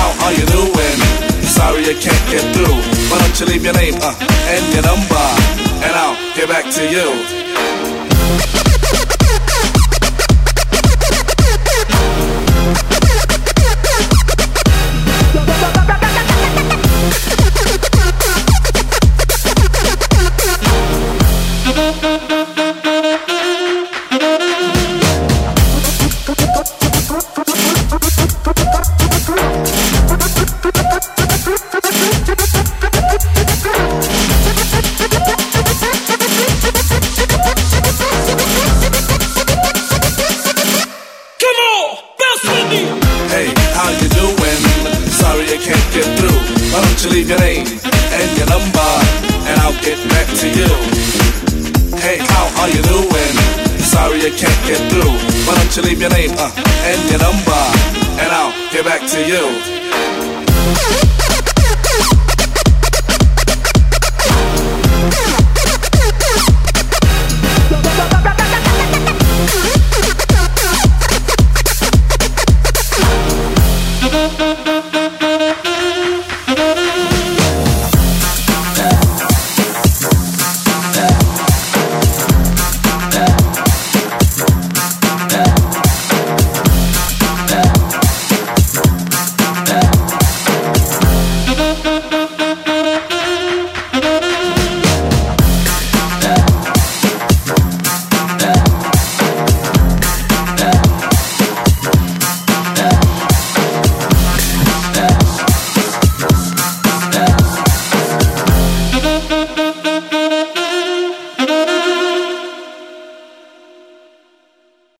how are you doing? Sorry I can't get through. Why don't you leave your name and your number, and I'll get back to you. Hey, how you doing? Sorry I can't get through. Why don't you leave your name and your number, and I'll get back to you. Hey, how are you doing? Sorry I can't get through. Why don't you leave your name and your number, and I'll get back to you.